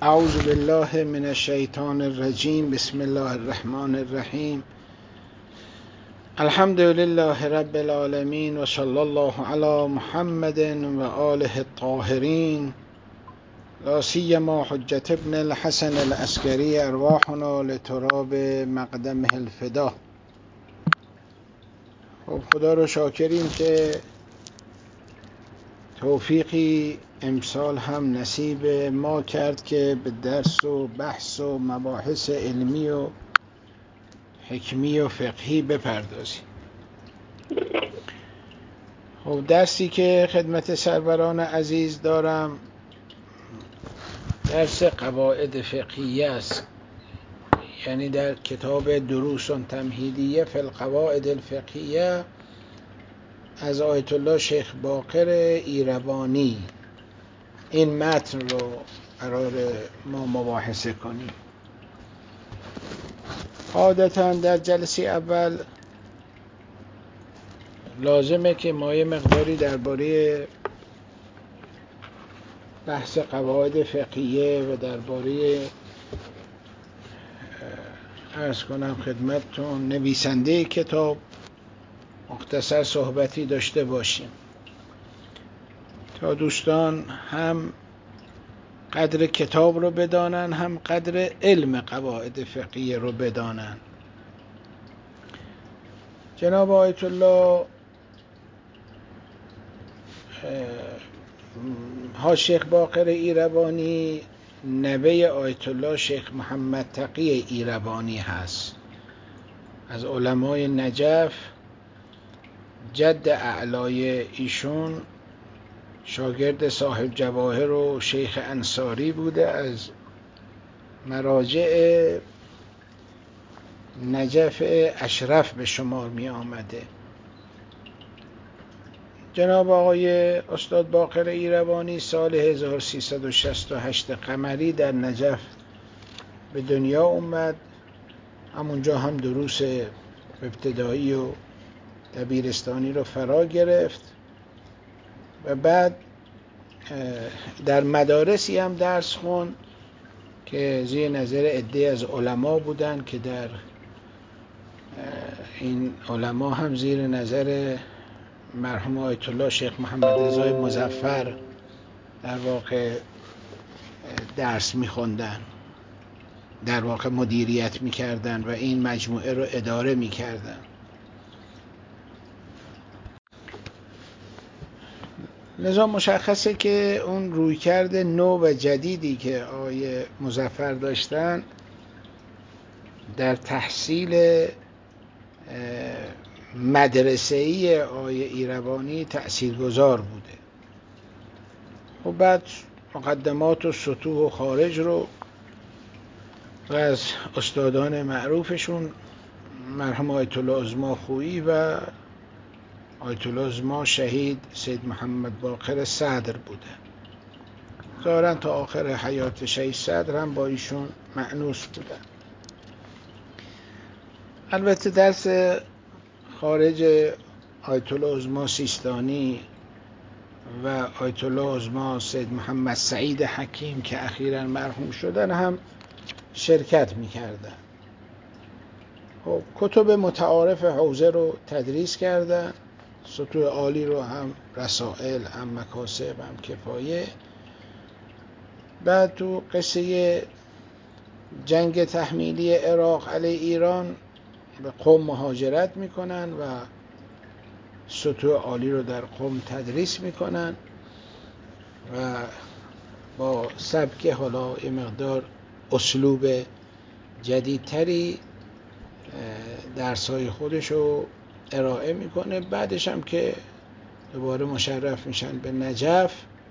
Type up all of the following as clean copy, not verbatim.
اعوذ بالله من الشیطان الرجیم. بسم الله الرحمن الرحیم. الحمد لله رب العالمین و صلی الله علی محمد و آله الطاهرین، لا سیما حجة ابن الحسن العسکری، ارواحنا لتراب مقدمه الفدا. خب خدا رو شاکریم که توفیقی امسال هم نصیب ما کرد که به درس و بحث و مباحث علمی و حکمی و فقهی بپردازیم. خب درسی که خدمت سروران عزیز دارم درس قواعد فقهیه است، یعنی در کتاب دروس تمهیدیه فی القواعد الفقهیه از آیت الله شیخ باقر ایروانی این متن رو قرار ما مباحثه کنیم. عادتا در جلسه اول لازمه که ما یه مقداری درباره بحث قواعد فقهیه و درباره عرض کنم خدمتتون نویسنده کتاب مختصر صحبتی داشته باشیم تا دوستان هم قدر کتاب رو بدانن هم قدر علم قواعد فقهیه رو بدانن. جناب آیت الله شیخ باقر ایروانی نوه آیت الله شیخ محمد تقی ایروانی هست، از علمای نجف، جد اعلای ایشون شاگرد صاحب جواهر و شیخ انصاری بوده، از مراجع نجف اشرف به شمار می آمده. جناب آقای استاد باقر ایروانی سال 1368 قمری در نجف به دنیا اومد. همونجا هم دروس ابتدایی و دبیرستانی رو فرا گرفت و بعد در مدارسی هم درس خوند که زیر نظر عده از علما بودن که در این علما هم زیر نظر مرحوم آیت الله شیخ محمد رضای مظفر در واقع درس می‌خوندن، در واقع مدیریت می‌کردن و این مجموعه رو اداره می‌کردن. لذا مشخصه که اون رویکرد نو و جدیدی که آقای مظفر داشتن در تحصیل مدرسه‌ای آقای ایروانی تأثیرگذار بوده. و بعد مقدمات و سطوح و خارج رو و از استادان معروفشون مرحوم آیت الله عظما خویی و آیت الله عظما شهید سید محمد باقر صدر بوده. ظاهراً تا آخر حیات شهید صدر هم با ایشون مأنوس بودن. البته درس خارج آیت الله عظما سیستانی و آیت الله عظما سید محمد سعید حکیم که اخیراً مرحوم شدن هم شرکت می‌کردن. خب کتب متعارف حوزه رو تدریس کردن، سطوح عالی رو هم رسائل، هم مکاسب، هم کفایه. بعد تو قصه جنگ تحمیلی عراق علیه ایران به قم مهاجرت میکنن و سطوح عالی رو در قم تدریس میکنن و با سبک حالا یه مقدار اسلوب جدیدتری درسای خودش رو ارائه میکنه. بعدش هم که دوباره مشرف میشن به نجف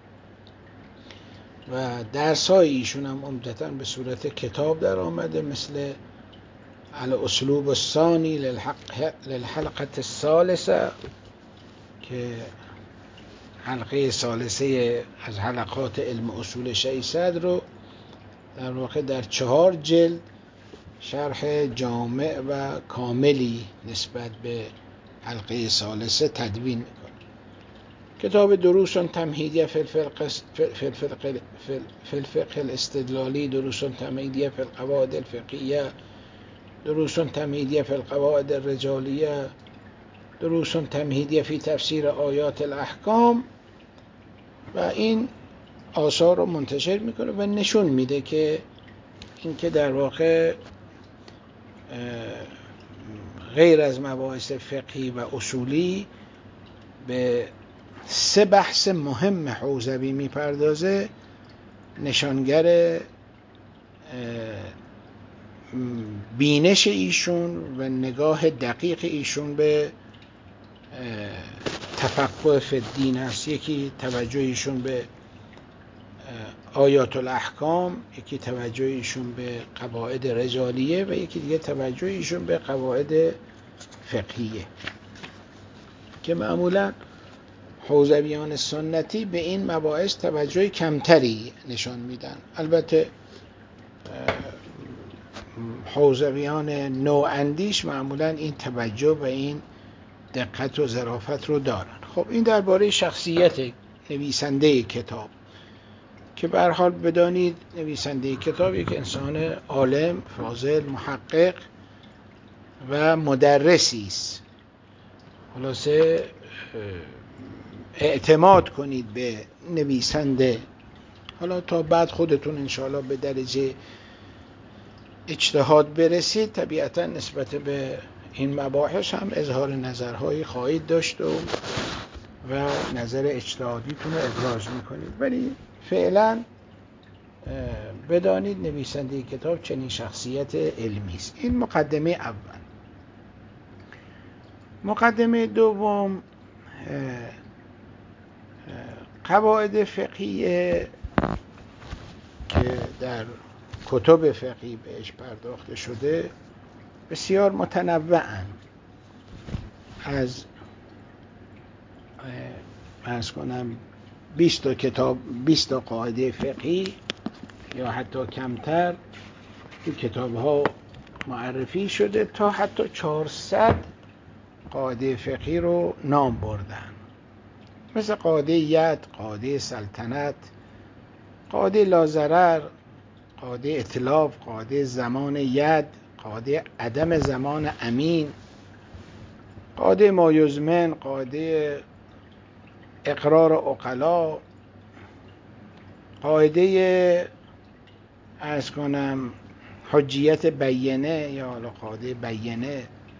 و درسای ایشون هم عمدتاً به صورت کتاب در آمده، مثل الاسلوب الثانی للحلقه الثالثه که حلقه ثالثه از حلقات علم اصول شیخ صدر رو در واقع در 4 جلد شرح جامع و کاملی نسبت به حلقه ثالثه تدوین میکنه. کتاب دروس تمهیدیه فی الفقه الاستدلالی، دروس تمهیدیه فی القواعد الفقهیه، دروس تمهیدیه فی القواعد الرجالیه، دروس تمهیدیه فی تفسیر آیات الاحکام، و این آثار رو منتشر میکنه و نشون میده که این که در واقع غیر از مباحث فقهی و اصولی به 3 بحث مهم حوزوی میپردازه، نشانگر بینش ایشون و نگاه دقیق ایشون به تفقه فی الدین است. یکی توجه ایشون به آیات الاحکام، یکی توجه ایشون به قواعد رجالیه و یکی دیگه توجه ایشون به قواعد فقهیه، که معمولا حوزویان سنتی به این مباحث توجه کمتری نشان میدن. البته حوزویان نواندیش معمولا این توجه و این دقت و ظرافت رو دارن. خب این درباره شخصیت نویسنده کتاب، که به هر حال بدانید نویسنده کتاب یک انسان عالم، فاضل، محقق و مدرسی است. خلاصه اعتماد کنید به نویسنده. حالا تا بعد خودتون انشاءالله به درجه اجتهاد برسید، طبیعتا نسبت به این مباحث هم اظهار نظرهایی خواهید داشت و نظر اجتهادیتون رو ابراز میکنید، ولی فعلا بدانید نویسنده کتاب چنین شخصیت علمی است. این مقدمه اول. مقدمه دوم، قواعد فقهیه که در کتب فقهی بهش پرداخته شده بسیار متنوعن، از عرض کنم 20 کتاب، 20 قاعده فقهی یا حتی کمتر این کتاب ها معرفی شده، تا حتی 400 قاعده فقهی رو نام بردن، مثل قاعده ید، قاعده سلطنت، قاعده لاضرر، قاعده اتلاف، قاعده زمان ید، قاعده عدم زمان امین، قاعده مایزمن، قاعده اقرار عقلا، قاعده عرض کنم حجیت بینه یا حالا قاعده بینه.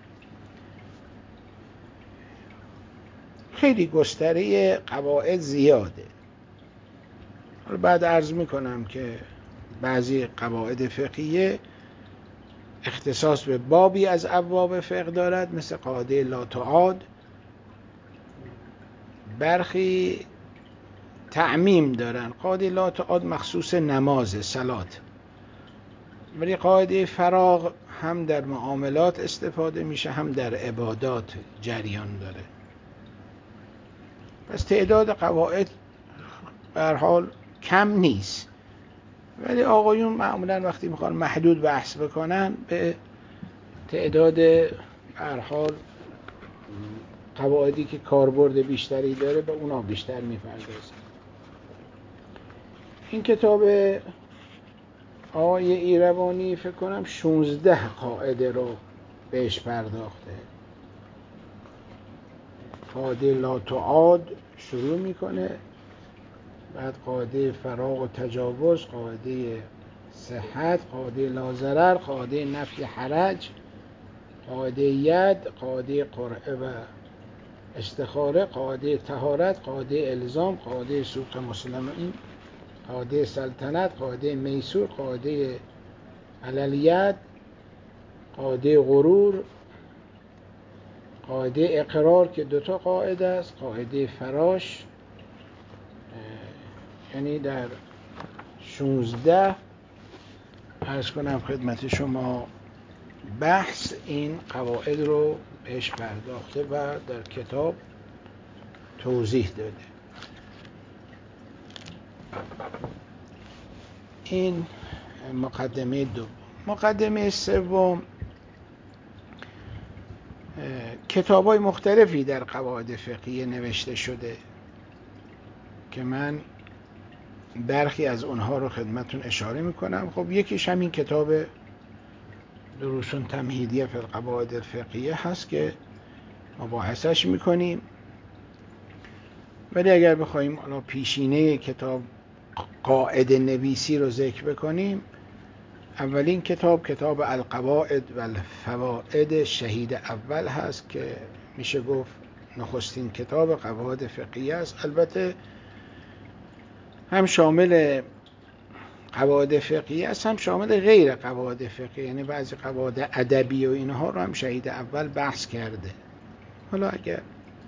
خیلی گستره قواعد زیاده. حالا بعد عرض میکنم که بعضی قواعد فقهیه اختصاص به بابی از ابواب فقه دارد، مثل قاعده لا تعاد. برخی تعمیم دارن، قاعده لا تعاد مخصوص نماز، صلات، ولی قاعده فراغ هم در معاملات استفاده میشه، هم در عبادات جریان داره. پس تعداد قواعد به هر حال کم نیست، ولی آقایون معمولا وقتی میخوان محدود بحث بکنن به تعداد به هر حال قواعدی که کاربرد بیشتری داره به اونا بیشتر میپردازن. این کتاب آقای ایروانی فکر کنم 16 قاعده رو بهش پرداخته. قاعده لا تعاد شروع میکنه، بعد قاعده فراغ و تجاوز، قاعده صحت، قاعده لاضرر، قاعده نفی حرج، قاعده ید، قاعده قرعه و استخاره، قاعده طهارت، قاعده الزام، قاعده سوق مسلمین، قاعده سلطنت، قاعده میسور، قاعده علالید، قاعده غرور، قاعده اقرار که 2 قاعده است، قاعده فراش. یعنی در 16 عرض کنم خدمت شما بحث این قواعد رو بهش پرداخته و در کتاب توضیح داده. این مقدمه دوم. مقدمه سوم، کتاب‌های مختلفی در قواعد فقهی نوشته شده. که من برخی از اونها رو خدمتون اشاره میکنم. خب یکیش همین کتاب دروس تمهیدیه فی القواعد الفقهیه هست که مباحثش میکنیم. ولی اگر بخوایم پیشینه کتاب قاعده نویسی رو ذکر بکنیم، اولین کتاب القواعد و الفوائد شهید اول هست که میشه گفت نخستین کتاب قواعد فقهیه است. البته هم شامل قواعد فقهیه است، هم شامل غیر قواعد فقهیه، یعنی بعضی قواعد ادبی و اینها رو هم شهید اول بحث کرده. حالا اگر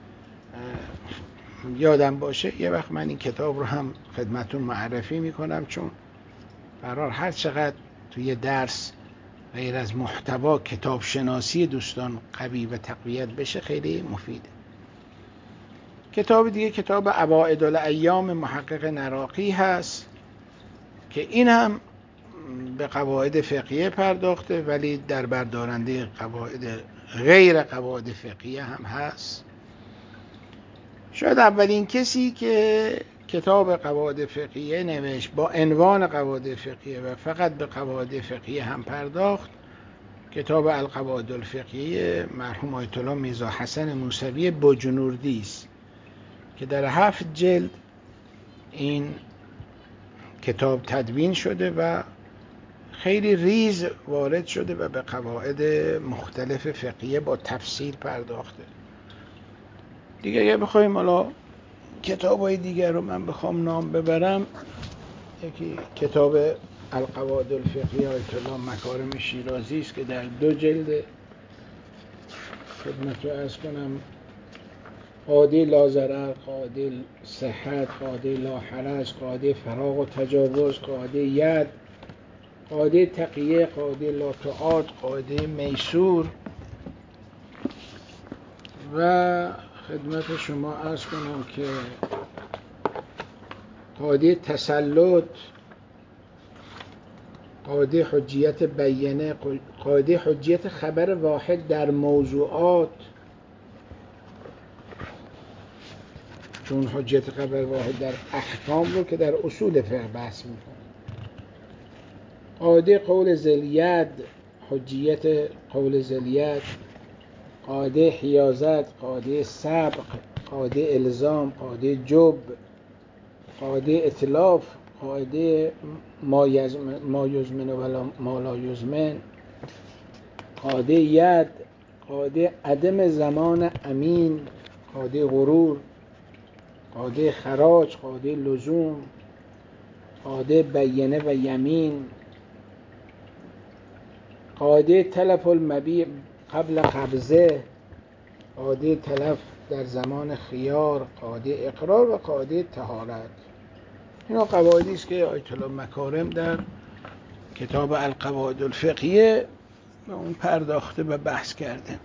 یادم باشه یه وقت من این کتاب رو هم خدمتون معرفی میکنم، چون برای هر چقدر توی درس غیر از محتوا کتاب شناسی دوستان قوی و تقویت بشه خیلی مفیده. کتاب دیگه کتاب عوائد الایام محقق نراقی هست که این هم به قواعد فقهیه پرداخته، ولی در بردارنده قواعد غیر قواعد فقهیه هم هست. شاید اولین کسی که کتاب قواعد فقهیه نوشت با عنوان قواعد فقهیه و فقط به قواعد فقهیه هم پرداخت، کتاب القواعد الفقهیه مرحوم آیت الله میرزا حسن موسوی بجنوردی است که در 7 جلد این کتاب تدوین شده و خیلی ریز وارد شده و به قواعد مختلف فقهیه با تفصیل پرداخته. دیگه اگه بخوایم حالا کتاب‌های دیگر رو من بخوام نام ببرم، یکی کتاب القواعد الفقهیه آیت الله مکارم شیرازی است که در 2 جلد، خدمت رو عرض کنم، قاعده لاضرر، قاعده صحت، قاعده لاحرج، قاعده فراغ و تجاوز، قاعده ید، قاعده تقیه، قاعده لا تعاد، قاعده میسور و خدمت شما عرض کنم که قاعده تسلط، قاعده حجیت بیانه، قاعده حجیت خبر واحد در موضوعات، چون حجیت خبر واحد در احکام رو که در اصول فقه بحث میکنه، قاعده قول ذلید، حجیت قول ذلید، قاعده حیازت، قاعده سبق، قاعده الزام، قاعده جب، قاعده اتلاف، قاعده ما یزمن و ما لا یزمن، قاعده ید، قاعده عدم زمان امین، قاعده غرور، قاعده خراج، قاعده لزوم، قاعده بیانه و یمین، قاعده تلف المبیع قبل قبضه، قاعده تلف در زمان خیار، قاعده اقرار و قاعده طهارت. اینا قواعدی است که آیت الله مکارم در کتاب القواعد الفقهیه به اون پرداخته و بحث کرده.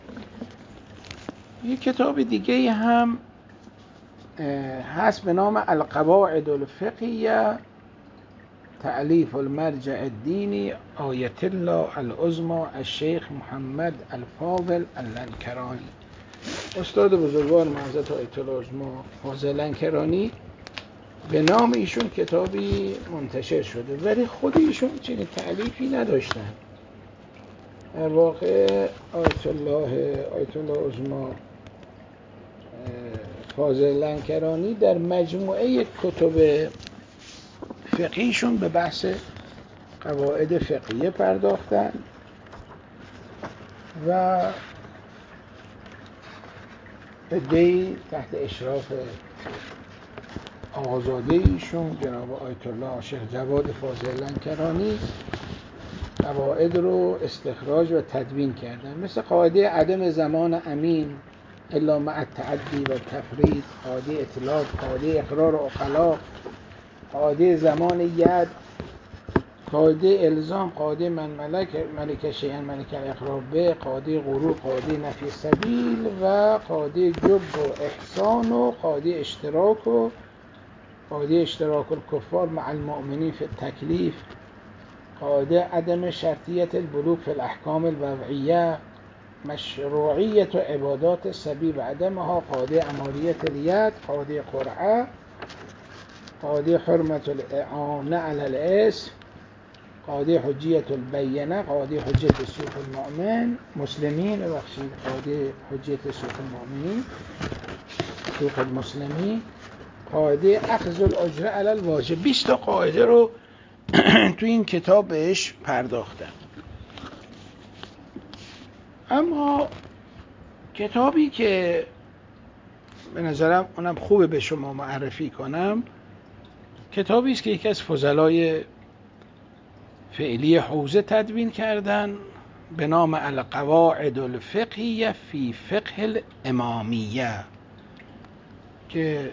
یک کتاب دیگه هم هست به نام القواعد الفقهیه تألیف المرجع الدینی آیت الله العظمی الشیخ محمد الفاضل اللنکرانی. استاد بزرگوار حضرت آیت الله العظمی فاضل لنکرانی به نام ایشون کتابی منتشر شده، ولی خود ایشون چنین تألیفی نداشتن. در واقع آیت الله العظمی فاضل لنکرانی در مجموعه کتب فقهیشون به بحث قواعد فقهیه پرداختن و عده‌ای تحت اشراف آقازاده ایشون جناب آیت الله شیخ جواد فاضل لنکرانی قواعد رو استخراج و تدوین کردن، مثل قاعده عدم زمان امین الا مع التعدی و تفرید، قاعده اطلاق، قاعده اقرار عقلا، قاعده زمان ید، قاعده الزام، قاعده من ملک شیئا ملک الاقرار به، قاعده غرور، قاعده نفی سبیل و قاعده جب و احسان و قاعده اشتراک و قاعده اشتراک الکفار مع المؤمنین فی التکلیف، قاعده عدم شرطیت البلوغ فی الاحکام الوضعیه، مشروعیت و عبادات السبی و عدمها، قاعده اماریت الید، قاعده قرعه قاضی حرمت الاعانه علی الاسم، قاضی حجیت البینه، قاضی حجیت سوق المؤمن مسلمین، ببخشید قاضی حجیت سوق المؤمنین سوق المسلمین، قاعده اخذ الاجره علی الواجب. 20 تا قاعده رو تو این کتاب بهش پرداختم. اما کتابی که به نظرم اونم خوبه به شما معرفی کنم، کتابی است که یکی از فضلای فعلی حوزه تدوین کردن به نام القواعد الفقهیه فی فقه الامامیه، که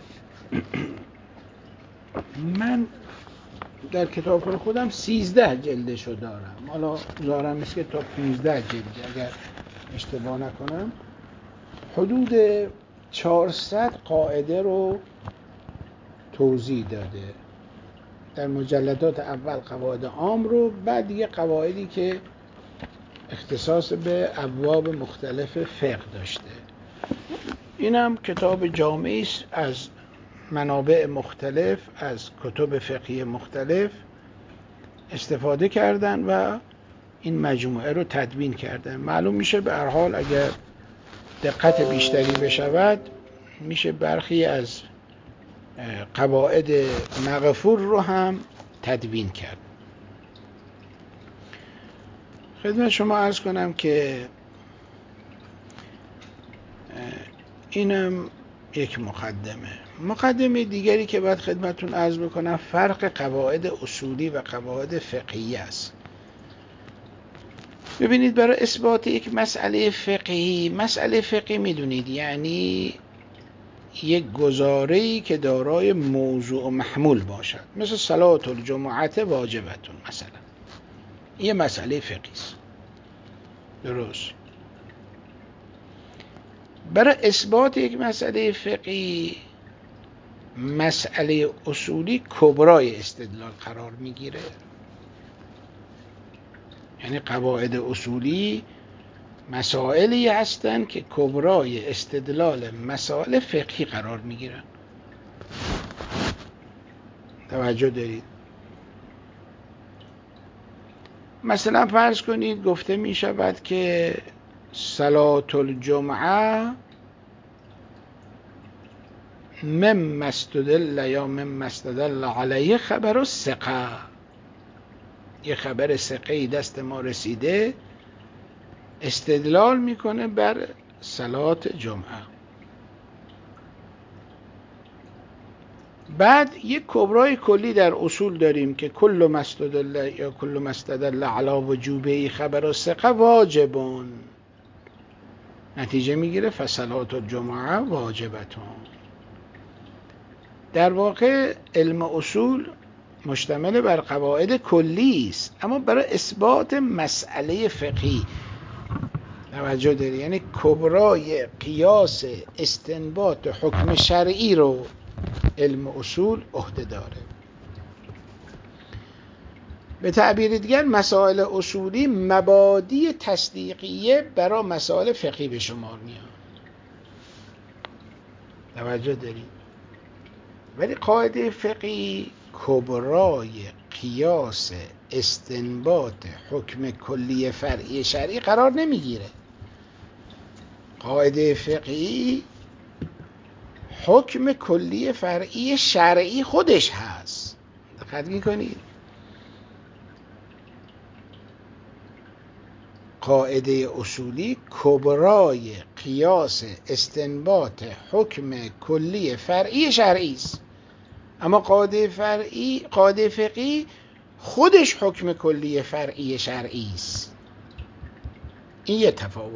من در کتاب خودم 13 جلدشو دارم، حالا ظاهرا نیست که تا 15 جلد اگر اشتباه نکنم. حدود 400 قاعده رو توضیح داده در مجلدات اول، قواعد عام رو، بعد یه قواعدی که اختصاص به ابواب مختلف فقه داشته. اینم کتاب جامعی است از منابع مختلف، از کتب فقهی مختلف استفاده کردن و این مجموعه رو تدوین کردن. معلوم میشه به هر حال اگر دقت بیشتری بشود میشه برخی از قواعد مغفور رو هم تدوین کرد. خدمت شما عرض کنم که اینم یک مقدمه دیگری که باید خدمتون عرض بکنم فرق قواعد اصولی و قواعد فقهی است. ببینید، برای اثبات یک مسئله فقهی میدونید یعنی یک گزاره‌ای که دارای موضوع و محمول باشد، مثل صلات الجمعه واجبتون مثلا، یه مسئله فقهی است. درست. برای اثبات یک مسئله فقهی، مسئله اصولی کبرای استدلال قرار میگیره. یعنی قواعد اصولی مسائلی هستند که کبرای استدلال مسائل فقهی قرار میگیرن. توجه دارید؟ مثلا فرض کنید گفته می شود که صلات الجمعه مما استدل یا مما استدل علیه خبر الثقه، یه خبر ثقه‌ای دست ما رسیده استدلال میکنه بر صلات جمعه. بعد یک کبرای کلی در اصول داریم که کل ما استدل یا کل ما استدل علی وجوبه خبر الثقه واجبون، نتیجه میگیره فصلات الجمعه واجبتون. در واقع علم اصول مشتمل بر قواعد کلی است، اما برای اثبات مسئله فقهی. توجه داری؟ یعنی کبرای قیاس استنباط حکم شرعی رو علم اصول عهده داره. به تعبیر دیگر مسائل اصولی مبادی تصدیقیه برای مسائل فقهی به شمار میاد. توجه داری؟ ولی قاعده فقهی کبرای قیاس استنباط حکم کلی فرعی شرعی قرار نمیگیره. قاعده فقهی حکم کلی فرعی شرعی خودش هست. دقت میکنید؟ قاعده اصولی کبرای قیاس استنباط حکم کلی فرعی شرعی است، اما قاعده فقهی خودش حکم کلی فرعی شرعی است. این یه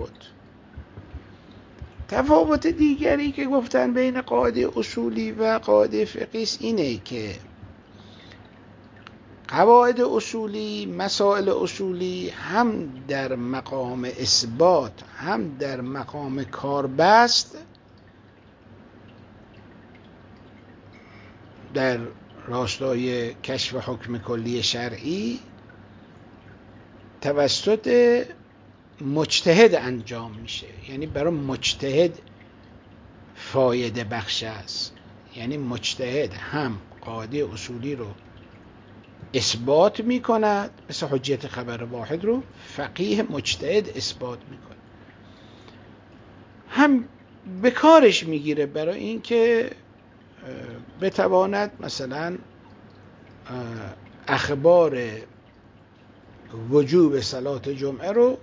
تفاوت دیگری که گفتن بین قاعده اصولی و قاعده فقهی است اینه که قواعد اصولی، مسائل اصولی هم در مقام اثبات هم در مقام کاربست در راستای کشف حکم کلی شرعی توسط مجتهد انجام میشه. یعنی برای مجتهد فایده بخش است. یعنی مجتهد هم قاعده اصولی رو اثبات میکند، مثل حجیت خبر واحد رو فقیه مجتهد اثبات میکنه، هم به کارش میگیره برای اینکه بتواند مثلا اخبار وجوب صلات جمعه رو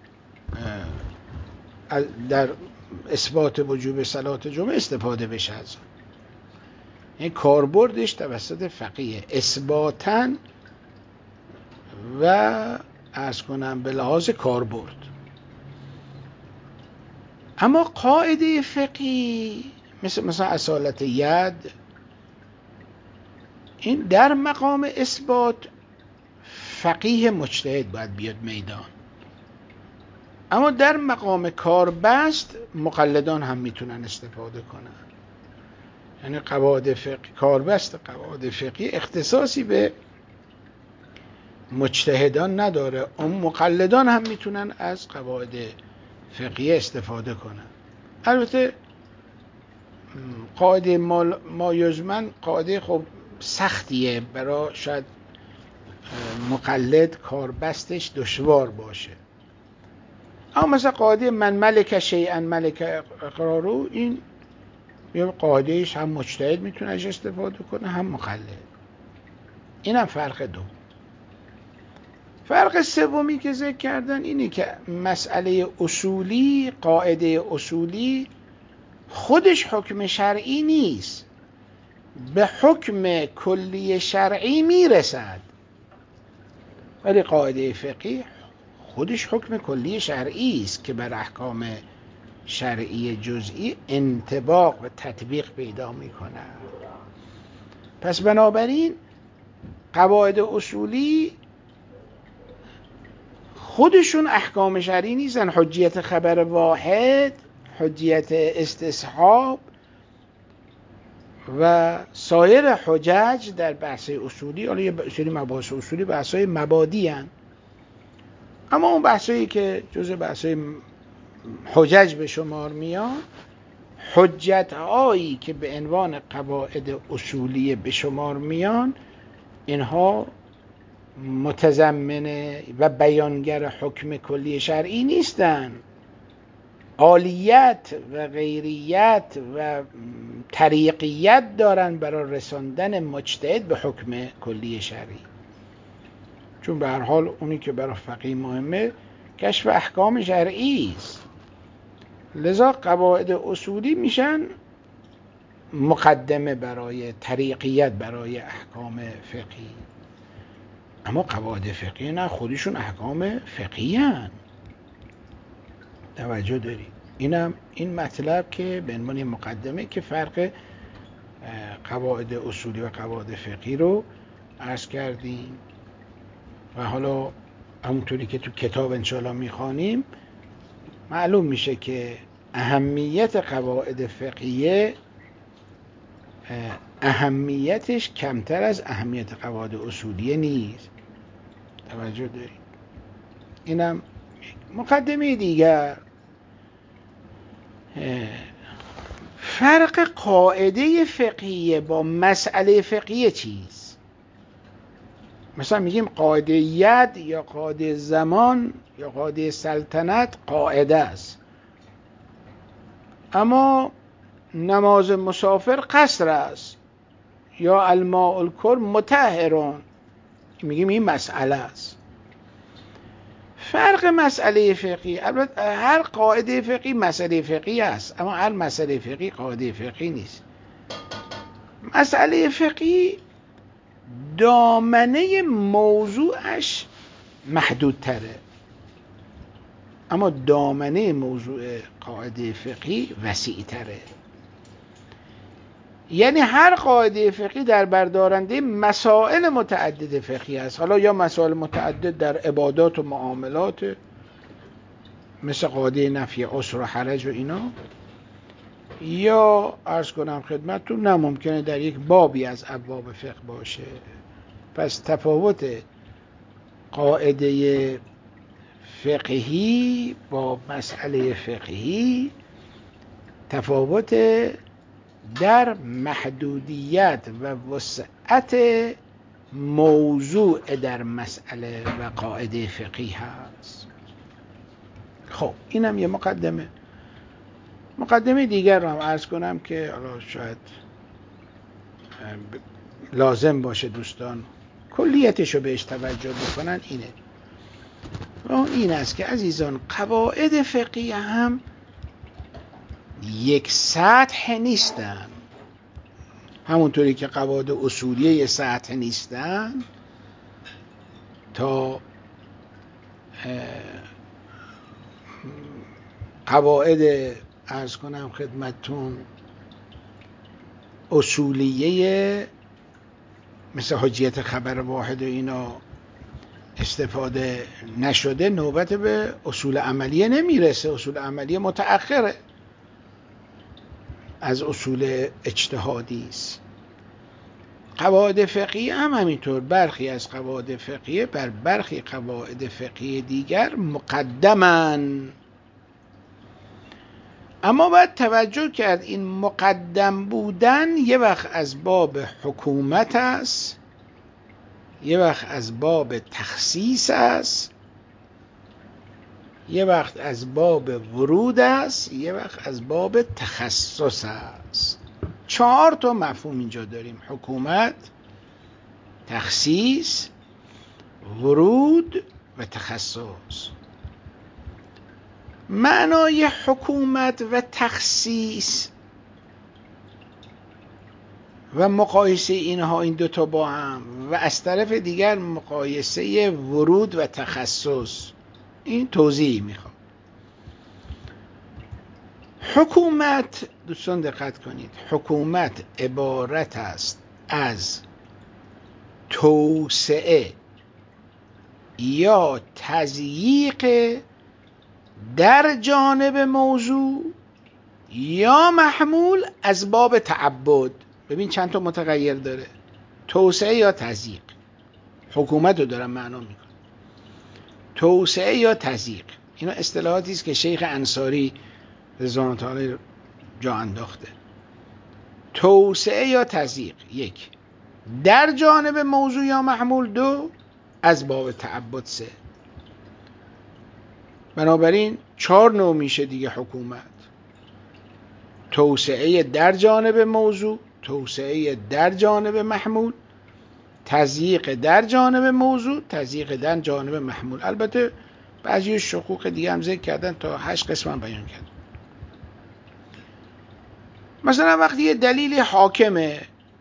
در اثبات وجوب صلات جمعه استفاده بشه از اون. این کاربردش توسط فقیه اثباتاً و عرض کنم به لحاظ کاربرد. اما قاعده فقهی مثلا اصالت ید، این در مقام اثبات فقیه مجتهد باید بیاد میدان، اما در مقام کاربست مقلدان هم میتونن استفاده کنن. یعنی قواعد فقهی، کاربست قواعد فقهی اختصاصی به مجتهدان نداره، اون مقلدان هم میتونن از قواعد فقهی استفاده کنن. البته قاعده ما یزمن قاعده خب سختیه، برای شاید مقلد کاربستش دشوار باشه، اما مثلا قاعده من ملک شیئا ملک اقرارو، این یه قاعدهش هم مجتهد میتونه ازش استفاده کنه هم مقلد. این هم فرق دو. فرق سومی که ذکر کردن اینه که مسئله اصولی، قاعده اصولی خودش حکم شرعی نیست، به حکم کلی شرعی میرسد، ولی قاعده فقهی خودش حکم کلی شرعی است که بر احکام شرعی جزئی انطباق و تطبیق پیدا میکنه. پس بنابراین قواعد اصولی خودشون احکام شرعی نیستن. حجیت خبر واحد، حجیت استصحاب و سایر حجج در بحث اصولی، حالا یه سری مباحث اصولی بحث‌های مبادی هستند، اما اون بحثایی که جزء بحث‌های حجج به شمار میان، حجت‌هایی که به عنوان قواعد اصولی به شمار میان، اینها متضمن و بیانگر حکم کلی شرعی نیستند. عالیت و غیریت و طریقیت دارن برای رساندن مجتهد به حکم کلی شرعی، چون به هر حال اونی که برای فقیه مهمه کشف احکام شرعی است. لذا قواعد اصولی میشن مقدمه برای طریقیت برای احکام فقهی، اما قواعد فقهی نه، خودشون احکام فقهی هن. توجه دارید؟ این مطلب که به عنوان مقدمه که فرق قواعد اصولی و قواعد فقهی رو عرض کردیم، و حالا همونطوری که تو کتاب انشاءالله میخوانیم معلوم میشه که اهمیت قواعد فقهیه اهمیتش کمتر از اهمیت قواعد اصولیه نیست. توجه دارید؟ اینم مقدمه دیگر. فرق قاعده فقهیه با مسئله فقهیه چیست؟ مثلا میگیم قاعده ید یا قاعده زمان یا قاعده سلطنت قاعده است، اما نماز مسافر قصر است، یا الماء الکر مطهرون، میگیم این مسئله است. فرق مسئله فقهی، البته هر قاعده فقهی مسئله فقهی است، اما هر مسئله فقهی قاعده فقهی نیست. مسئله فقهی دامنه موضوعش محدودتره، اما دامنه موضوع قاعده فقهی وسیعتره. یعنی هر قاعده فقهی در بردارنده مسائل متعدد فقهی است، حالا یا مسائل متعدد در عبادات و معاملات مثل قاعده نفی عسر و حرج و اینا، یا عرض کنم خدمتتون نه ممکنه در یک بابی از ابواب فقه باشه. پس تفاوت قاعده فقهی با مسئله فقهی تفاوت در محدودیت و وسعت موضوع در مسئله و قاعده فقهی هست. خب اینم یه مقدمه دیگر رو هم عرض کنم که حالا شاید لازم باشه دوستان کلیتش رو بهش توجه بکنن. این است که عزیزان قواعد فقهی هم یک سطح نیستن، همونطوری که قواعد اصولیه یک سطح نیستن تا قواعد عرض کنم خدمتون اصولیه مثل حجیت خبر واحد و اینا استفاده نشده نوبت به اصول عملیه نمیرسه. اصول عملیه متأخره از اصول اجتهادی است. قواعد فقهی هم همینطور، برخی از قواعد فقهی بر برخی قواعد فقهی دیگر مقدمن، اما باید توجه کرد این مقدم بودن یه وقت از باب حکومت است، یه وقت از باب تخصیص است، یه وقت از باب ورود است، یه وقت از باب تخصص است. 4 تا مفهوم اینجا داریم: حکومت، تخصیص، ورود و تخصص. معنای حکومت و تخصیص و مقایسه اینها، این دوتا با هم، و از طرف دیگر مقایسه ورود و تخصص، این توضیح میخوام. حکومت، دوستان دقت کنید، حکومت عبارت است از توسعه یا تضییق در جانب موضوع یا محمول از باب تعبد. ببین چند تا متغیر داره: توسعه یا تضییق. حکومت رو دارم معنا میکنم. توسعه یا تضییق، اینا اصطلاحاتی است که شیخ انصاری رضوان الله تعالی جا انداخته. توسعه یا تضییق، 1 در جانب موضوع یا محمول، 2 از باب تعبد، 3. بنابراین 4 نوع میشه دیگه حکومت: توسعه در جانب موضوع، توسعه در جانب محمول، تضییق در جانب موضوع، تضییق در جانب محمول. البته بعضی شقوق دیگه هم ذکر کردن، تا 8 قسم هم بیان کردن. مثلا وقتی یه دلیل حاکمه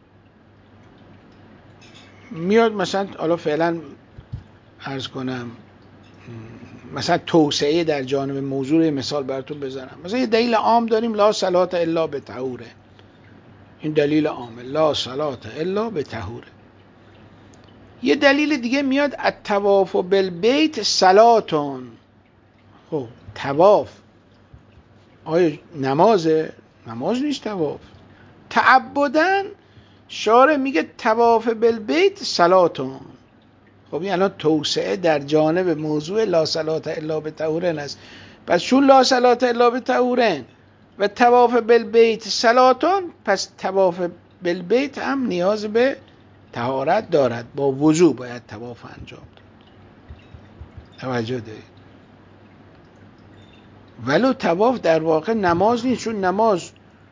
میاد، مثلا حالا فعلا عرض کنم مثلا توسعه در جانب موضوع مثال براتون بزنم. مثلا یه دلیل عام داریم: لا صلاة الا بطهوره. این دلیل عامه، لا صلاة الا بطهوره. یه دلیل دیگه میاد: الطواف بالبیت صلاتون. خب طواف آیا نمازه؟ نماز نیست طواف. تعبدن شارع میگه طواف بالبیت صلاتون. خب این الان توسعه در جانب موضوع لا صلاة الا بطهورن است. پس چون لا صلاة الا بطهورن و طواف بالبیت صلاتون، پس طواف بالبیت هم نیاز به طهارت دارد، با وضو باید طواف انجام داد. توجه دارید؟ ولو طواف در واقع نماز نیست، چون نماز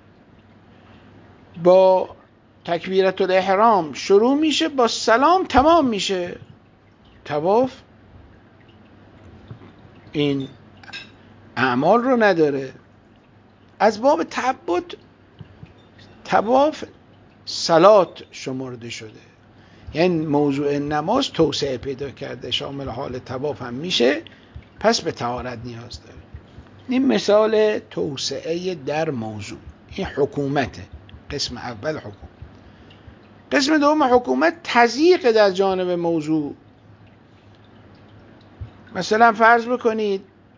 با تکبیرت الاحرام شروع میشه، با سلام تمام میشه. طواف این اعمال رو نداره. از باب تعبد طواف صلات شمرده شده، یعنی موضوع نماز توسعه پیدا کرده، شامل حال طواف هم میشه، پس به طهارت نیاز داره. این مثال توسعه در موضوع. این حکومته، قسم اول حکومت. قسم دوم حکومت تضییق در جانب موضوع. مثلا فرض بکنید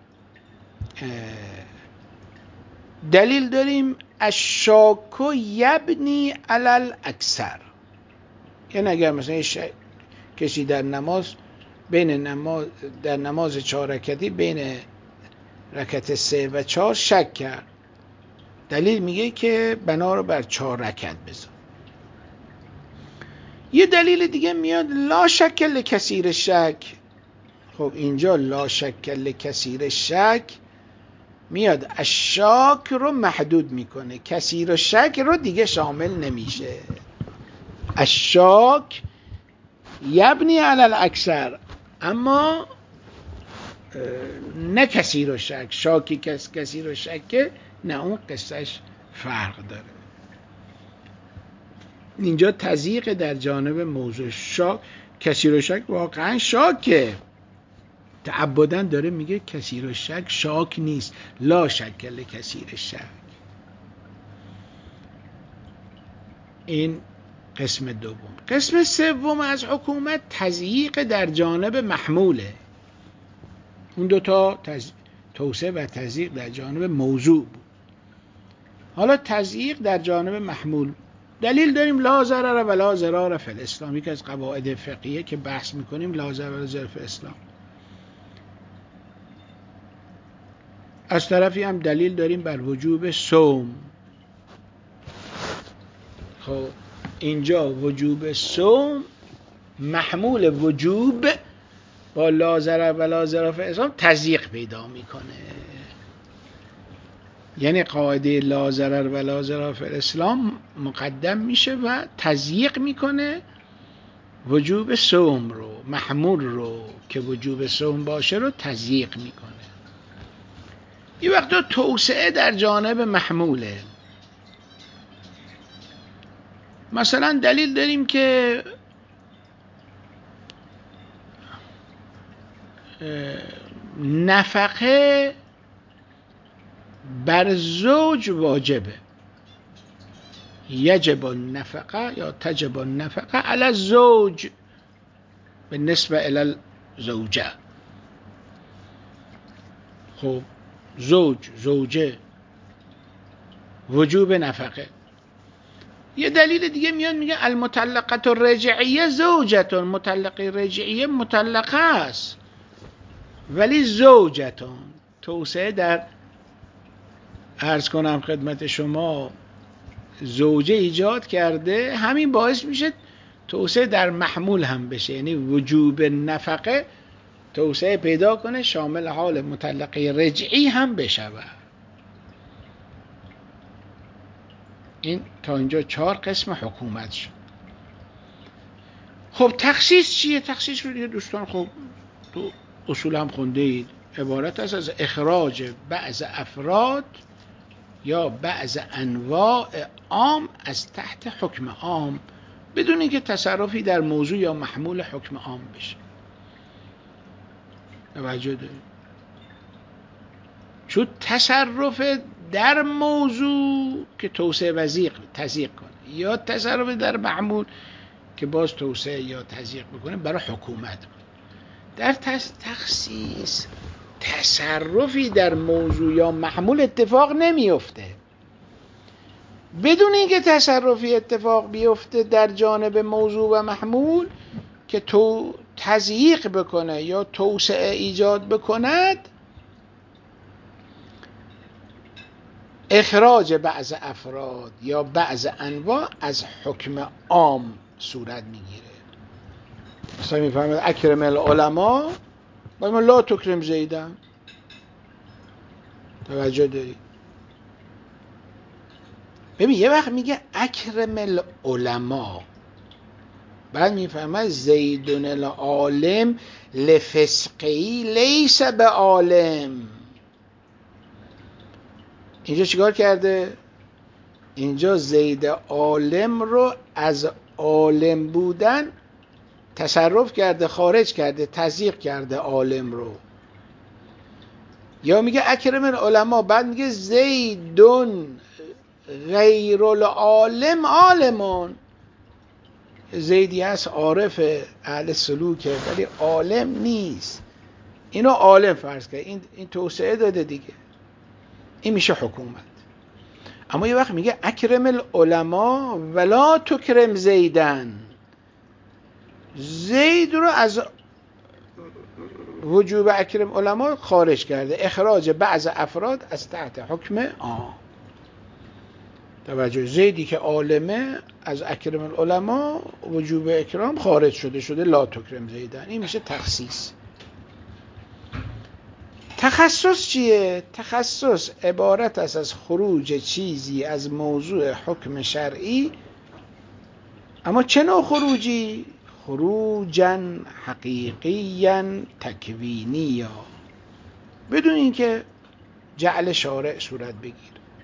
دلیل داریم: الشاک یبنی علی الاکثر. یعنی اگر مثلا کسی در نماز در نماز 4 رکعتی بین رکعت 3 و 4 شک کرد، دلیل میگه که بنا رو بر 4 رکعت بذار. یه دلیل دیگه میاد لا شک لکثیر شک. خب اینجا لا شک لکثیر شک میاد الشاک رو محدود میکنه، کثیر و شک رو دیگه شامل نمیشه. الشاک یبنی علی الاکثر، اما نه کثیر و شک. شاکی کثیر و شک نه، اون قصهش فرق داره. اینجا تضییق در جانب موضوع. شاک کثیر و شک واقعا شاکه، تعبداً داره میگه کثیر و شک شاک نیست. لا شک لکثیر شک. این قسم دوم. قسم سوم از حکومت تضییق در جانب محموله. اون دوتا توسعه و تضییق در جانب موضوع بود. حالا تضییق در جانب محمول، دلیل داریم لا ضرر و لا ضرار فی الاسلام، یکی از قواعد فقهیه که بحث میکنیم لا ضرر و لا ضرار فی الاسلام. از طرفی هم دلیل داریم بر وجوب صوم. خب اینجا وجوب صوم محمول وجوب با لا ضرر و لا ضرار فی الاسلام تضییق پیدا میکنه. یعنی قاعده لا ضرر و لا ضرار فی الاسلام مقدم میشه و تضییق میکنه وجوب صوم رو، محمول رو که وجوب صوم باشه رو تضییق میکنه. این وقتا توسعه در جانب محموله. مثلا دلیل داریم که نفقه بر زوج واجبه، یجب النفقه یا تجب النفقه علی الزوج بالنسبه الی الزوجه. خب زوجه وجوب نفقه. یه دلیل دیگه میاد میگه المطلقه الرجعیه زوجتون، مطلقه رجعیه مطلقه است ولی زوجتون. توسعه در، عرض کنم خدمت شما، زوجه ایجاد کرده، همین باعث میشه توسعه در محمول هم بشه، یعنی وجوب نفقه توسعه پیدا کنه شامل حال مطلقه رجعی هم بشه. این تا اینجا 4 قسم حکومت شد. خب تخصیص چیه؟ تخصیص رو دیگه دوستان خب تو اصول هم خونده اید، عبارت است از اخراج بعض افراد یا بعض انواع عام از تحت حکم عام بدون اینکه تصرفی در موضوع یا محمول حکم عام بشه. توجه دارید؟ چون تصرف در موضوع که توسعه و تضییق کنه، یا تصرف در محمول که باز توسعه یا تضییق بکنه، برای حکومت بود. در تخصیص تصرفی در موضوع یا محمول اتفاق نمیفته. بدون اینکه تصرفی اتفاق بیفته در جانب موضوع و محمول که تو تضییق بکنه یا توسعه ایجاد بکند، اخراج بعض افراد یا بعض انواع از حکم عام صورت میگیره. مثلا میفهمید اکرم العلماء و لا تکرم زیدن. توجه داری؟ ببین یه وقت میگه اکرم العلماء، بعد میفهمه زیدون العالم لفسقی لیس به عالم. اینجا چیکار کرده؟ اینجا زید عالم رو از عالم بودن تصرف کرده، خارج کرده، تضییق کرده عالم رو. یا میگه اکرم العلماء، بعد میگه زیدون غیر العالم عالمون. زیدی هست عارف اهل سلوکه ولی عالم نیست، اینو عالم فرض کرد، این توسعه داده دیگه، این میشه حکومت. اما یه وقت میگه اکرم العلماء ولا تکرم زیدن، زید رو از وجوب اکرم علماء خارج کرده، اخراج بعض افراد از تحت حکم عام. توجه، زیدی که عالمه از اکرم العلماء وجوب اکرام خارج شده لا تکرم زیدن. این میشه تخصیص. تخصص چیه؟ تخصص عبارت است از خروج چیزی از موضوع حکم شرعی، اما چه نوع خروجی؟ خروجا حقیقیا تکوینیا، بدون اینکه جعل شارع صورت بگیر.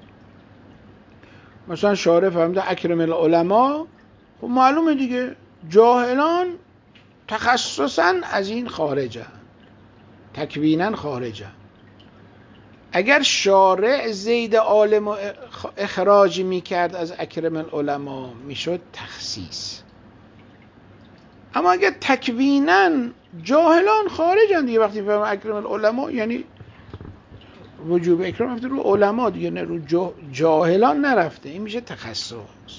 مثلا شارع فهمیده اکرم العلماء، خب معلومه دیگه جاهلان تخصصا از این خارجن، تکوینا خارجن. اگر شارع زید عالم و اخراج میکرد از اکرم العلماء میشد تخصیص. اما اگر تکوینا جاهلان خارجن دیگه، وقتی فهم اکرم العلماء یعنی وجوب اکرام رفته رو علما دیگه، نه رو جاهلان نرفته. این میشه تخصص.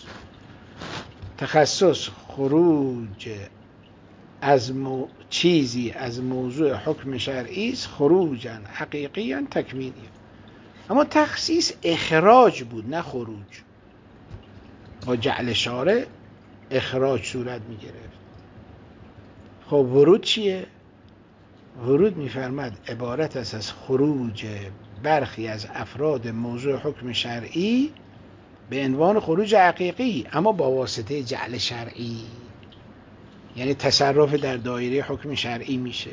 تخصص خروج از چیزی از موضوع حکم شرعی است، خروجا حقیقیا تکوینی. اما تخصیص اخراج بود نه خروج. با جعل شارع اخراج صورت میگرفت. خب ورود چیه؟ ورود میفرماد عبارت است از خروج برخی از افراد موضوع حکم شرعی به عنوان خروج حقیقی، اما با واسطه جعل شرعی، یعنی تصرف در دایره حکم شرعی میشه.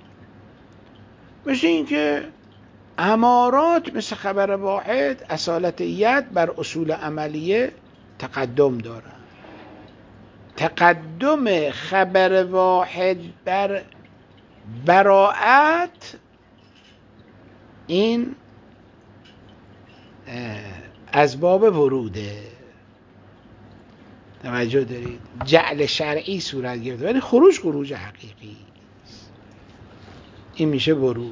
مثل این که امارات مثل خبر واحد اصالت ید بر اصول عملیه تقدم دارن. تقدم خبر واحد بر براءت این از باب وروده. توجه دارید؟ جعل شرعی صورت گرفته ولی خروج حقیقی، این میشه ورود.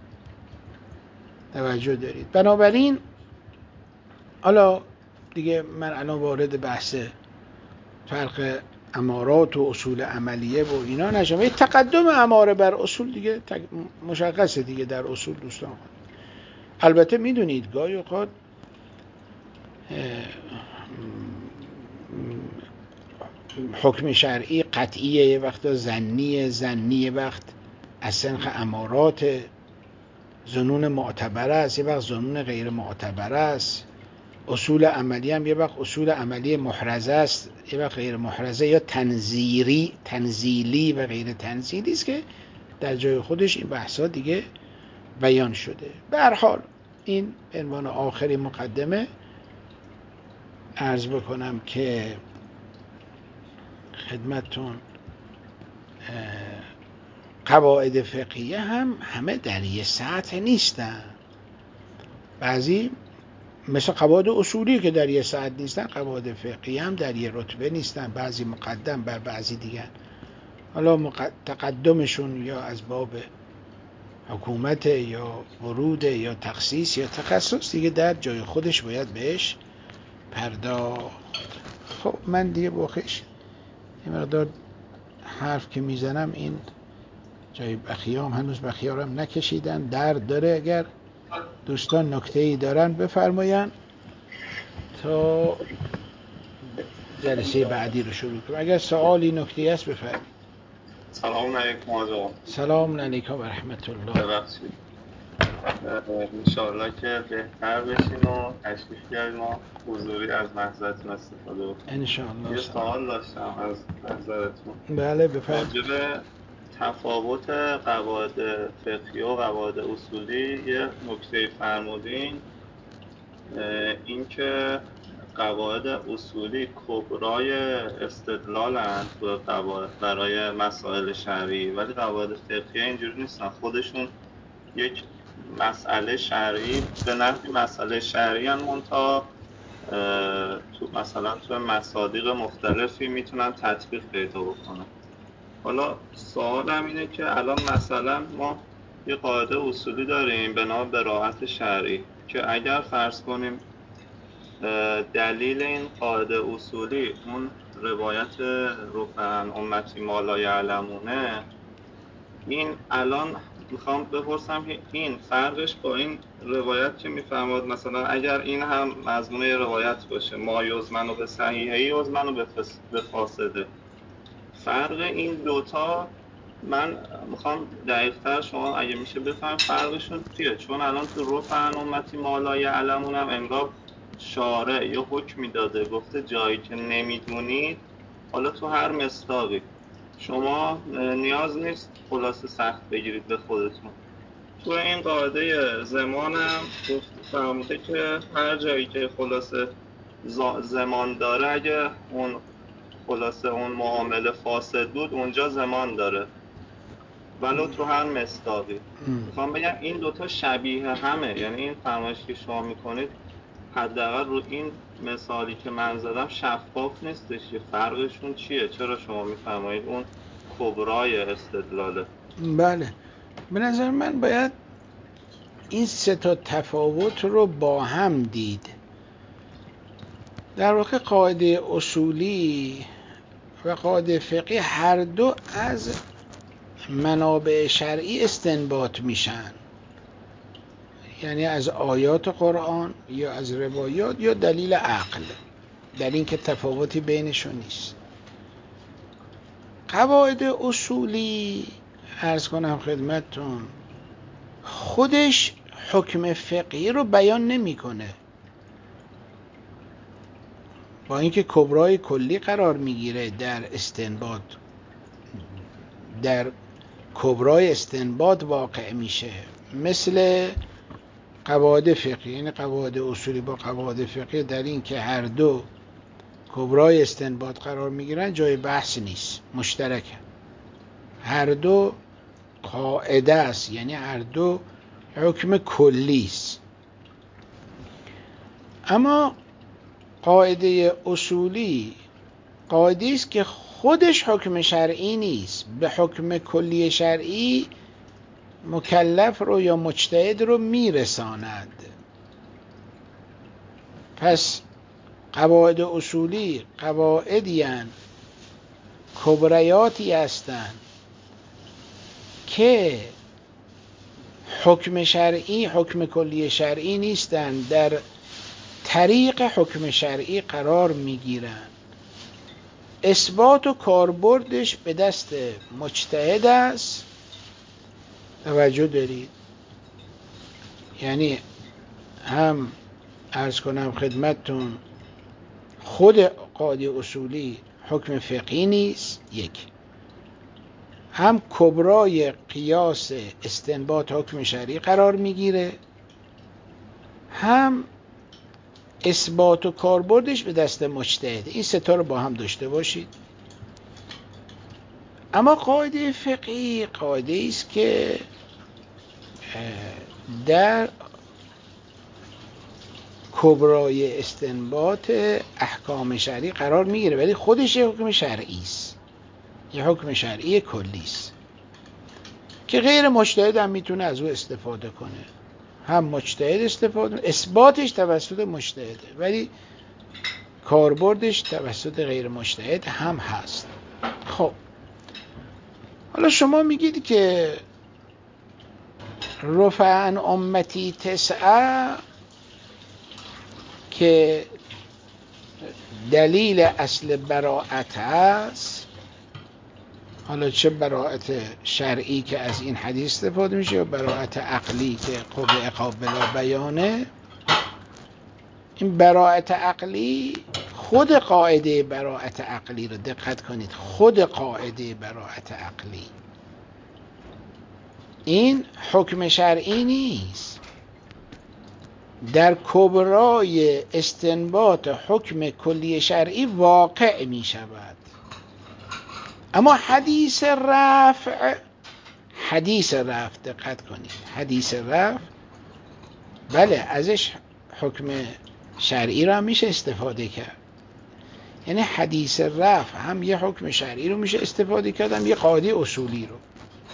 توجه دارید؟ بنابراین حالا دیگه من الان وارد بحث فرق امارات و اصول عملیه و اینا نشم. تقدم اماره بر اصول دیگه مشخصه دیگه در اصول دوستان. البته میدونید گاهی اوقات حکم شرعی قطعیه، یه وقتا ظنیه وقت از سنخ امارات، ظنون معتبر است، یه وقت ظنون غیر معتبر است. اصول عملی هم یه وقت اصول عملی محرزه است، یه وقت غیر محرزه، یا تنزیلی و غیر تنزیلی است که در جای خودش این بحثا دیگه بیان شده. به هر حال این به عنوان آخری مقدمه عرض بکنم که خدمتتون قواعد فقهیه هم همه در یه سطح نیستن. بعضی مثل قواعد اصولی که در یه سطح نیستن، قواعد فقهیه هم در یه رتبه نیستن. بعضی مقدم بر بعضی دیگر. حالا تقدمشون یا از باب حکومت یا ورود یا تخصیص یا تخصص دیگه در جای خودش باید بهش پرداخت. خب من دیگه بخش یه مقدار حرف که میزنم، این جای بخیام هنوز بخیارم نکشیدن، درد داره. اگر دوستان نکته‌ای دارن بفرماین تا جلسه بعدی رو شروع کنیم. اگر سوالی نکته‌ای هست بفرمایید. سلام علیکم آقا. سلام علیکم و رحمت الله. ببخشید. انشاءالله که بهتر بشین و تشریف بیاریم و حضوری از محضرتون استفاده بکنیم. انشاءالله. یه سوال داشتم از نظرتون. بله بفرمایید. راجع به تفاوت قواعد فقهی و قواعد اصولی یه نکته فرمودین، این که قواعد اصولی کبرای استدلالن تو قواعد برای مسائل شرعی، ولی قواعد فقهی اینجوری نیستن. خودشون یک مسئله شرعی به نحوی مسئله شرعی هم منتها تو مثلا تو مصادیق مختلفی میتونن تطبیق پیدا بکنن. حالا سوالم اینه که الان مثلا ما یه قاعده اصولی داریم به نام براءت شرعی که اگر فرض کنیم دلیل این قاعده اصولی اون روایت رفعن امتی ما لا یعلمونه، این الان میخوام بپرسم که این فرقش با این روایت که میفرماد مثلا اگر این هم مضمون روایت باشه ما یزمن به صحیحه یزمن به فاسده، فرق این دوتا من میخوام دقیق‌تر شما اگه میشه بفهم فرقشون چیه، چون الان تو رفع امتی مالا یعلمون هم انگار شارع یا حکمی داده گفته جایی که نمیدونید حالا تو هر مصداقی شما نیاز نیست خلاصه سخت بگیرید به خودتون. تو این قاعده زمان هم فرموده که هر جایی که خلاصه زمان داره اگه اون خلاصه اون معامله فاسد بود اونجا زمان داره ولو تو هر مصداقی. میخوام بگم این دوتا شبیه همه، یعنی این فرمایشی که شما میکنید حداقل رو این مثالی که من زدم شفاف نیستش که فرقشون چیه، چرا شما میفرمایید اون کبرای استدلاله؟ بله، به نظر من باید این سه تا تفاوت رو با هم دید. در واقع قاعده اصولی و قاعده فقهی هر دو از منابع شرعی استنباط میشن، یعنی از آیات قرآن یا از روایات یا دلیل عقل، در این که تفاوتی بینشون نیست. قواعد اصولی عرض کنم خدمتتون خودش حکم فقهی رو بیان نمیکنه، با اینکه کبرای کلی قرار میگیره در استنباط، در کبرای استنباط واقع میشه، مثل قواعد فقهی. یعنی قواعد اصولی با قواعد فقهی در این که هر دو کبرای استنباط قرار میگیرن جای بحث نیست، مشترکه، هر دو قاعده است، یعنی هر دو حکم کلی است. اما قاعده اصولی قاعده است که خودش حکم شرعی نیست، به حکم کلی شرعی مکلف رو یا مجتهد رو میرساند. پس قواعد اصولی قواعدی هستند، کبریاتی هستند که حکم شرعی، حکم کلی شرعی نیستند، در طریق حکم شرعی قرار میگیرند. اثبات و کاربردش به دست مجتهد است. توجه دارید؟ یعنی هم عرض کنم خدمتتون خود قاعده اصولی حکم فقهی نیست، یک، هم کبرای قیاس استنباط حکم شرعی قرار میگیره، هم اثبات و کاربردش به دست مجتهد. این سه تا رو با هم داشته باشید. اما قاعده فقهی قاعده است که در کبرای استنباط احکام شرعی قرار میگیره، ولی خودش یه حکم شرعی است، یه حکم شرعی کلی است که غیر مجتهد هم میتونه از او استفاده کنه. هم مجتهد استفاده، اثباتش توسط مجتهده ولی کاربردش توسط غیر مجتهد هم هست. خب حالا شما میگید که رفع عن امتی تسعه که دلیل اصل براءت است، حالا چه براءت شرعی که از این حدیث استفاده میشه یا براءت عقلی که قوه قابل بیانه، این براءت عقلی خود قاعده براءت عقلی رو دقت کنید، خود قاعده براءت عقلی این حکم شرعی نیست، در کبرای استنباط حکم کلی شرعی واقع می شود. اما حدیث رفع دقت کنید، حدیث رفع بله ازش حکم شرعی رو هم میشه استفاده کرد، یعنی حدیث رفع هم یه حکم شرعی رو میشه استفاده کرد، هم یه قاعده اصولی رو.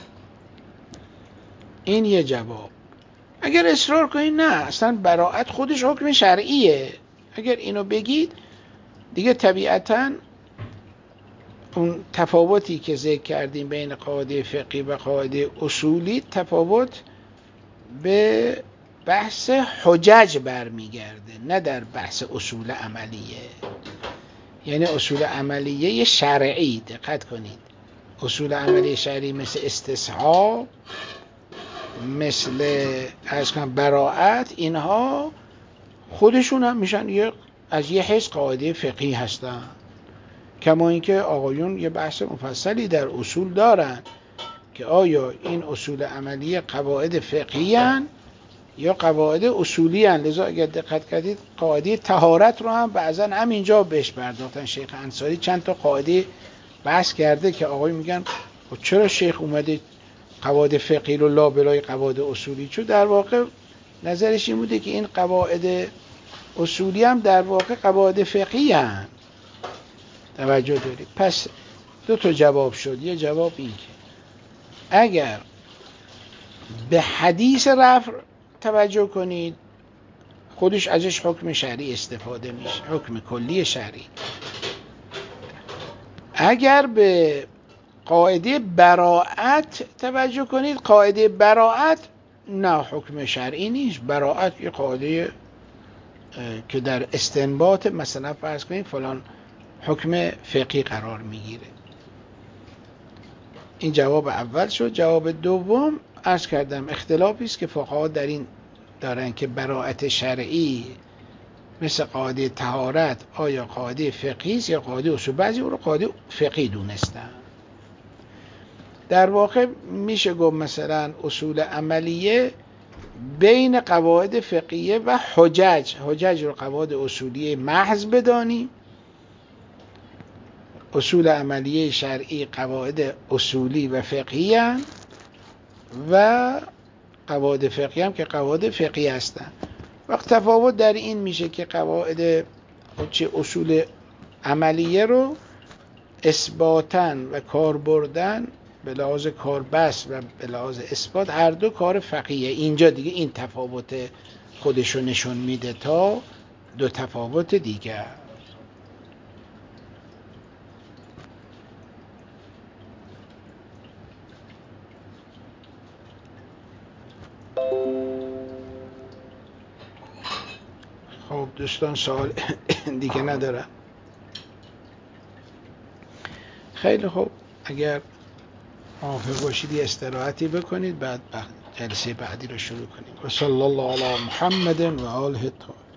این یه جواب. اگر اصرار کنید نه اصلا براءت خودش حکم شرعیه، اگر اینو بگید دیگه طبیعتاً اون تفاوتی که ذکر کردیم بین قاعده فقهی و قاعده اصولی تفاوت به بحث حجج برمیگرده، نه در بحث اصول عملیه. یعنی اصول عملیه شرعی، دقت کنید، اصول عملی شرعی مثل استصحاب، مثل براءت، اینها خودشون هم میشن از یه حیث قاعده فقهی هستن. کما اینکه آقایون یه بحث مفصلی در اصول دارن که آیا این اصول عملی قواعد فقهی هن یا قواعد اصولی هن. لذا اگر دقت کردید قاعده طهارت رو هم بعضا همینجا بهش پرداختن. شیخ انصاری چند تا قاعده بحث کرده که آقای میگن چرا شیخ اومده قواعد فقهی رو لابلای قواعد اصولی؟ چون در واقع نظرش این بوده که این قواعد اصولی هم در واقع قواعد فقهی هن. توجه دارید؟ پس دو تا جواب شد. یه جواب این که اگر به حدیث رفع توجه کنید خودش ازش حکم شرعی استفاده میشه، حکم کلی شرعی. اگر به قاعده براءت توجه کنید، قاعده براءت نه حکم شرعی نیست. براءت یه قاعده که در استنباط مثلا فرض کنید فلان حکم فقهی قرار میگیره. این جواب اول شد. جواب دوم عرض کردم اختلافی است که فقها در این دارن که براءت شرعی مثل قاعده طهارت آیا قاعده فقهی است یا قاعده اصول. بعضی اون رو قاعده فقهی دونستن. در واقع میشه گفت مثلا اصول عملیه بین قواعد فقهیه و حجج رو قواعد اصولیه محض بدانیم، اصول عملیه شرعی قواعد اصولی و فقهی هستند و قواعد فقهی هم که قواعد فقهی هستند. وقت تفاوت در این میشه که قواعد اصول عملیه رو اثباتاً و کار بردن به لحاظ کاربست و به لحاظ اثبات هر دو کار فقهیه. اینجا دیگه این تفاوت خودشو نشون میده تا دو تفاوت دیگر. خب دوستان سوال دیگه ندارم؟ خیلی خوب، اگر موافق باشید یه استراحتی بکنید بعد جلسه بعدی رو شروع کنیم. و صلی الله علی محمد و آله الطاهرین.